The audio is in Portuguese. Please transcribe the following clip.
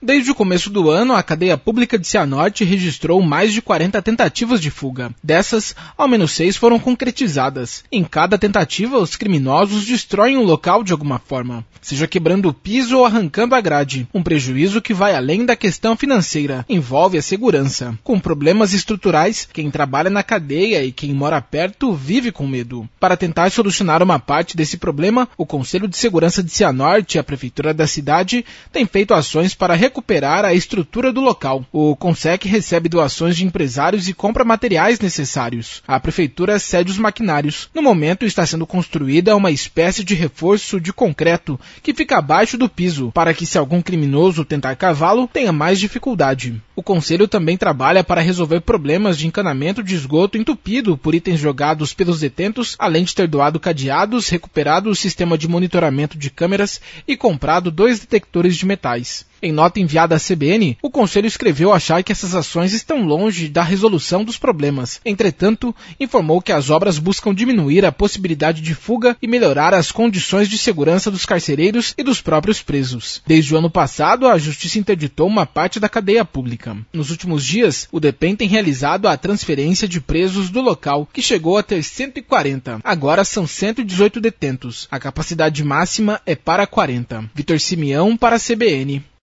Desde o começo do ano, a cadeia pública de Cianorte registrou mais de 40 tentativas de fuga. Dessas, ao menos 6 foram concretizadas. Em cada tentativa, os criminosos destroem o local de alguma forma, seja quebrando o piso ou arrancando a grade. Um prejuízo que vai além da questão financeira, envolve a segurança. Com problemas estruturais, quem trabalha na cadeia e quem mora perto vive com medo. Para tentar solucionar uma parte desse problema, o Conselho de Segurança de Cianorte e a Prefeitura da cidade têm feito ações para recuperar a estrutura do local. O Consec recebe doações de empresários e compra materiais necessários. A Prefeitura cede os maquinários. No momento está sendo construída uma espécie de reforço de concreto que fica abaixo do piso, para que se algum criminoso tentar cavá-lo, tenha mais dificuldade. O Conselho também trabalha para resolver problemas de encanamento de esgoto entupido por itens jogados pelos detentos, além de ter doado cadeados, recuperado o sistema de monitoramento de câmeras e comprado 2 detectores de metais. Em nota enviada à CBN, o Conselho escreveu achar que essas ações estão longe da resolução dos problemas. Entretanto, informou que as obras buscam diminuir a possibilidade de fuga e melhorar as condições de segurança dos carcereiros e dos próprios presos. Desde o ano passado, a Justiça interditou uma parte da cadeia pública. Nos últimos dias, o DEPEN tem realizado a transferência de presos do local, que chegou a ter 140. Agora são 118 detentos. A capacidade máxima é para 40. Vitor Simeão para a CBN.